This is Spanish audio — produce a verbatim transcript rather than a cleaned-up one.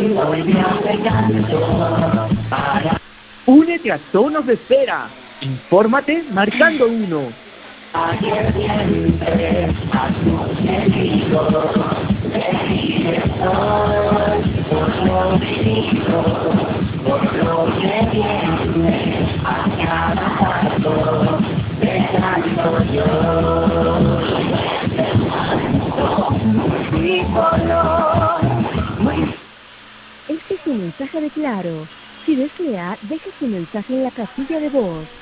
Únete a Tonos de Esfera. Infórmate marcando uno. Este es un mensaje de Claro. Si desea, deje su mensaje en la casilla de voz.